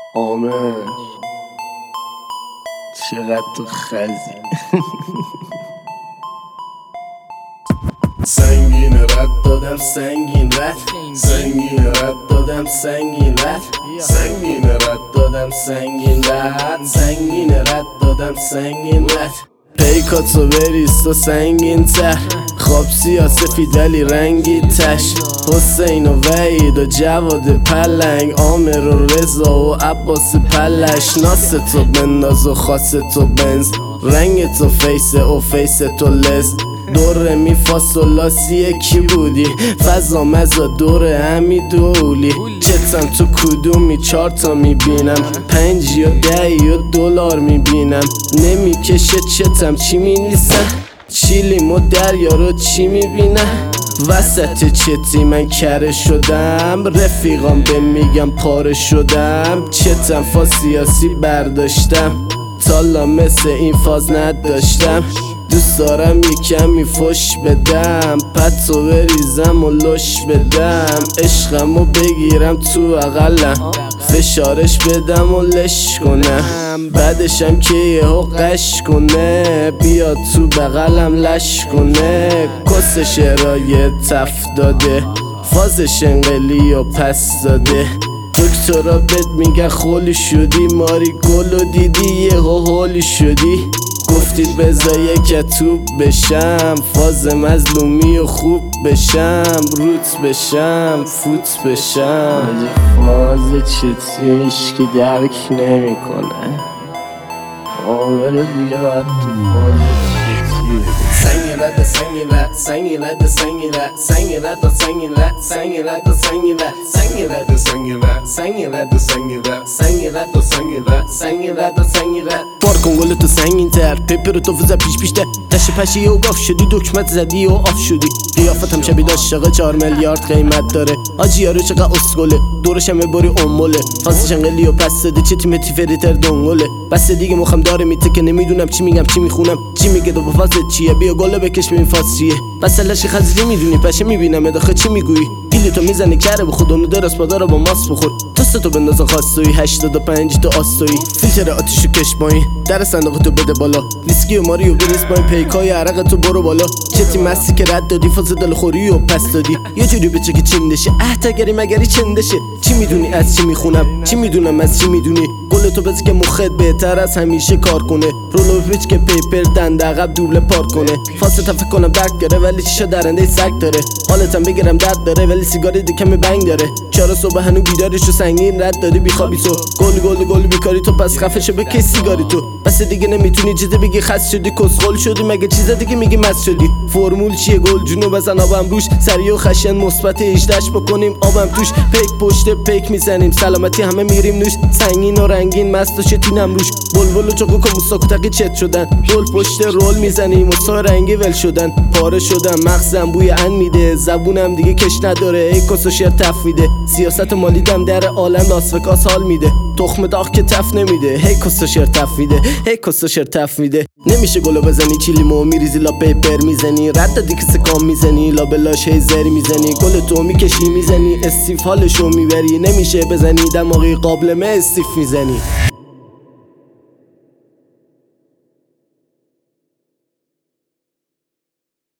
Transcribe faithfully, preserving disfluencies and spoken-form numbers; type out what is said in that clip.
آمر چقدر تو خزی سنگین رد دادم سنگین رد سنگین رد دادم سنگین رد سنگین رد دادم سنگین رد سنگین رد دادم سنگین رد پیکاتو بریست و سنگین تر خواب سیاسفید ولی رنگی تش حسین و وحید و جواد پلنگ عامر و رضا و عباس پلش ناس تو بنداز و خاص تو بنز رنگ تو فیس و فیس تو لست دور می فاصلاسی کی بودی فضا مزا دور همی دولی چتم تو کدومی چار تا میبینم پنجی و دهی و دلار میبینم نمیکشه چتم چی مینویسم چیلیم و دریا رو چی میبینم وسط چتی من کره شدم رفیقام به میگم پاره شدم چتم فاز سیاسی برداشتم تالا مثل این فاز نداشتم دوست دارم یه کمی فش بدم پتو بریزم و لش بدم عشقمو بگیرم تو اقلم فشارش بدم و لش کنم بعدشم که یهو قش کنه بیاد تو بغلم لش کنه کس شرای تف داده فازش انقلی و پس داده دکترا بهت میگن خولی شدی ماری گلو دیدی یهو هولی شدی گفتید بذار یک توب بشم فاز مظلومی و خوب بشم روت بشم فوت بشم فاز چتیش که درک نمی کنه آمر بیاد تو فاز چتی سنگین رد سنگین رد سنگین رد سنگین رد سنگین رد سنگین رد سنگین رد سنگین رد سنگین رد سنگین رد سنگین رد سنگین رد سنگین رد سنگین رد سنگین رد سنگین رد بار کن گل تو سنگین تر پیپر تو فوزه پیش پیش ده دشت پشی و گاف شدی دکمت زدی و آف شدی قیافتم شبیه داشقه چار میلیارد قیمت داره آجی یارو چقدر اسگله دورشم بباری اموله فاسش انقلی و پس داده چه تیمتی فریتر دنگله بس دیگه مخم داره میته که نمیدونم چی میگم چی میخونم چی میگه دو فاز چیه بیا گله بکش ببین فاز چیه بس لشی خزری میدونی پشه میبینم اداخه چی میگویی گیلی تو میزنی کره به خودمو درست پادارا با ماس بخور توست تو بندازن خواستوی هشتاد و پنج تو آستوی فیلتر آتیشو کش پایین در صندوق تو بده بالا ویسکی و ماریو بریز پایین پیکای عرق تو برو بالا چتی مستی که رد دادی فاز دلخوری و پس دادی یه جوری بچه که چندشه اه تگری مگری چندشه چی میدونی از چی میخونم چی میدونم از چی میدونی گل تو بزی که مخت بهتر از همیشه کار کنه رولو پیچ که پیپر دنده عقب دوبله پارک کنه فاست فکر کنم درد داره ولی چیشا درنده سگ داره حالتم بگیرم درد داره ولی سیگاری دکم بنگ داره چرا صبح هنو بیدارشو سنگین رد دادی بیخوابی تو گل گل گل بیکاری تو پس خفه شو بکی سیگاری تو بس دیگه نمیتونی چیزی بگی خس شدی کسخل شدی مگه چیز دیگه میگی مس شدی فرمول چیه گل جونو بزن آبم روش سریع و خشن مثبت هجده بکنیم آبم توش پیک پشت پیک میزنیم سلامتی همه میریم نوش سنگین و رنگین مست و شتینم روش بلبل و چوکو که موساکو تقی چت شدن رول پشت رول میزنیم و سا رنگی ول شدن پاره شدن مغزم بوی ان میده زبونم دیگه کش نداره ای کس و شعر تفویده سیاست مالیدم در عالم لاس وگاس حال میده تخم داغ که تف نمیده هی کس و شعر تفویده هی کس و شعر تف میده نمیشه گلو بزنی چیلیمو میریزی لا پیپر میزنی رد دادی که سکام میزنی لا بلاش هی زری میزنی گل تو میکشی میزنی استیف حالشو میبری نمیشه بزنی دماغی قابلمه استیف میزنی